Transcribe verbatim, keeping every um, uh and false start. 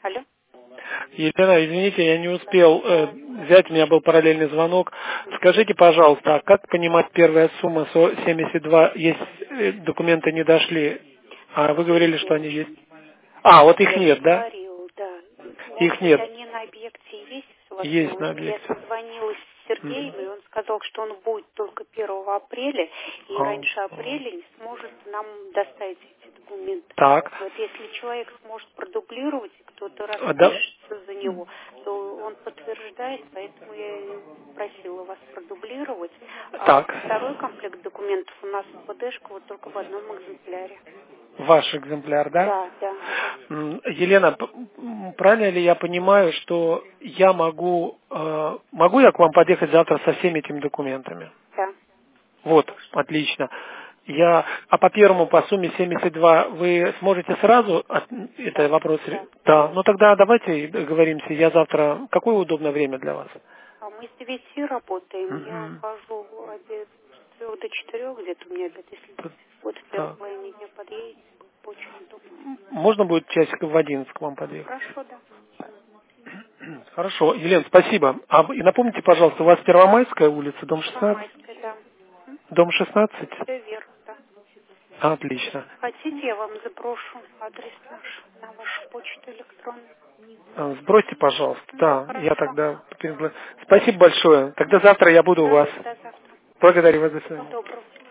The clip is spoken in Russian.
Алло? Елена, извините, я не успел э, взять, у меня был параллельный звонок. Скажите, пожалуйста, а как понимать первая сумма со- семьдесят два, если э, документы не дошли, а вы говорили, что они есть? А, вот их Я нет, же да? говорил, да. Их Может быть, нет. они на объекте есть, у вас Есть на девушки. Я объекте. созвонилась с Сергеем, и он сказал, что он будет только первого апреля, и А, раньше апреля не сможет нам доставить эти документы. так. Вот если человек сможет продублировать, и кто-то А, да. распишется за него, то он подтверждает, поэтому я и просила вас продублировать. А Так. второй комплект документов у нас в ПДшку вот только в одном экземпляре. Ваш экземпляр, да? Да, да, да. М, Елена, п- м, правильно ли я понимаю, что я могу, э, могу я к вам подъехать завтра со всеми этими документами? Да. Вот, отлично. Я, а по первому, по сумме семьдесят два, вы сможете сразу, от- это Да, вопрос, да, да, да. ну тогда давайте договоримся, я завтра, какое удобное время для вас? А мы с девяти работаем. Я Мгм. ухожу обед с трех до четырех где-то у меня обед. Если Т- вот в первой Так. половине дня подъедете, было бы очень удобно. Можно будет часиков в одиннадцать к вам подъехать? Хорошо, да. Хорошо, Елена, спасибо. А, вы- и напомните, пожалуйста, у вас Первомайская улица, дом шестнадцать? Первомайская, да. Мгм. Дом шестнадцать? Все верно, да. Отлично. Хотите, я вам заброшу адрес наш на вашу почту электронную? А, Сбросьте, пожалуйста. М, Да, я Хорошо. тогда... перегла- Спасибо большое. Тогда завтра я буду у Да, вас. до завтра. Благодарю вас. До Всего свидания. доброго.